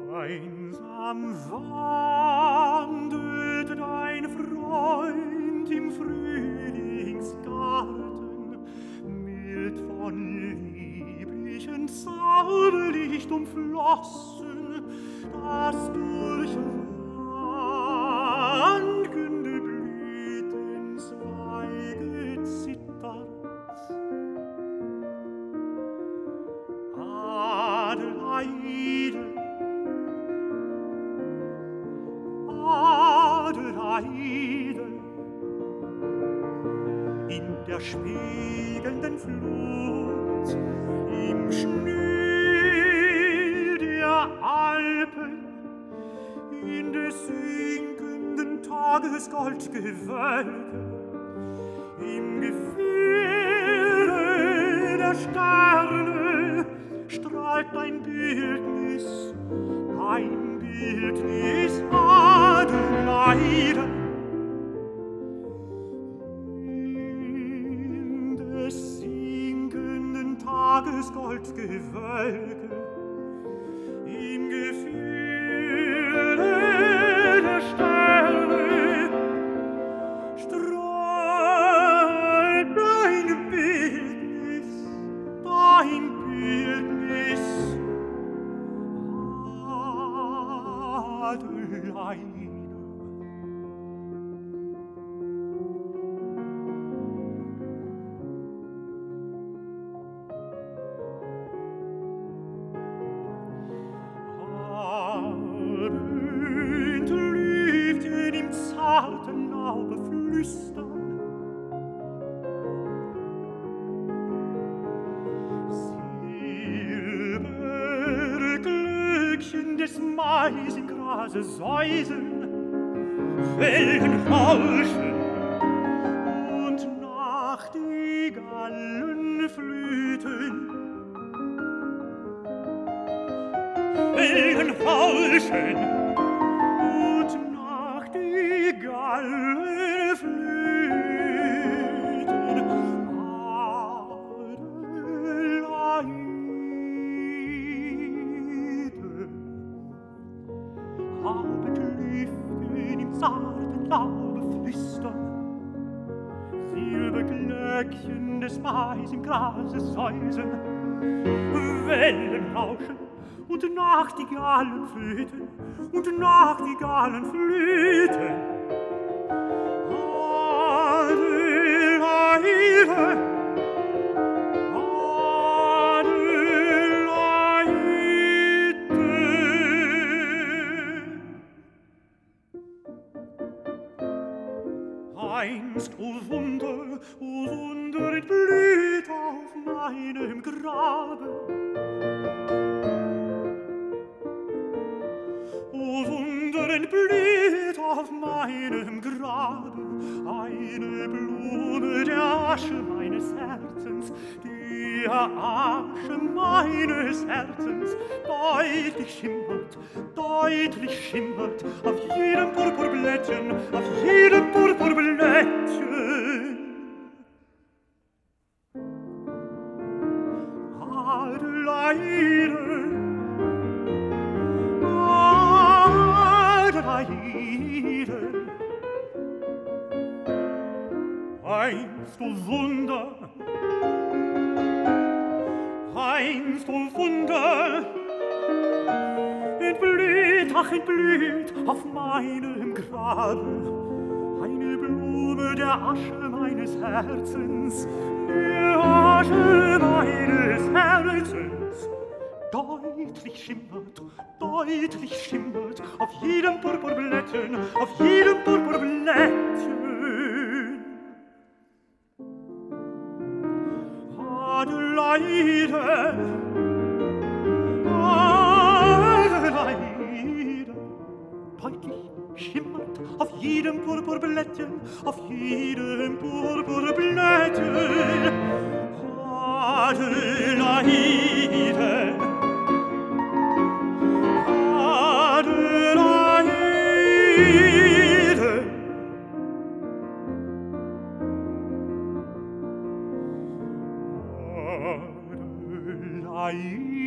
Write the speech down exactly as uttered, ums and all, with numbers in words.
Einsam wandelt dein Freund im Frühlingsgarten, mild von lieblichen Zauberlicht umflossen, das durch rankende Blütenzweige zittert. Adelaide, Adelaide, in der spiegelnden Flut, im Schnee der Alpen, in des sinkenden Tages Goldgewölke, im Gefähre der Sterne strahlt dein Bildnis, dein Bildnis, Adelaide. In des sinkenden Tages Goldgewölke, im Gefähre der Sterne strahlt dein Bildnis, dein Bildnis, Adelaide. Abend Lüftchen im zarten Laube flüstern, Silberglöckchen des Mais im Grase säuseln, Wellen rauschen und Nachtigallen flüten. Wellen rauschen und Nachtigallen flüten. Adelaide, Abendlüftchen im zarten Laube flüstern, Silberglöckchen des Mais im Grase säuseln, Wellen rauschen und Nachtigallen flöten, und Nachtigallen flöten. Adelaide, Adelaide. Einst, o Wunder, o Wunder, entblüht auf meinem Grabe. O Wunder, entblüht auf meinem Grabe eine Blume der Asche meines Herzens, der Asche meines Herzens, deutlich schimmert, deutlich schimmert auf jedem Purpurblättchen, auf jedem Purpurblättchen. Adelaide, Adelaide, einst, o Wunder, einst, o Wunder, entblüht, ach entblüht auf meinem Grabe eine Blume der Asche meines Herzens, der Asche meines Herzens, deutlich schimmert, deutlich schimmert auf jedem Purpurblättchen, auf jedem Purpurblättchen. Adelaide, Adelaide, deutlich schimmert auf jedem Purpurblättchen, auf jedem Purpurblättchen. Adelaide, Adelaide, Adelaide.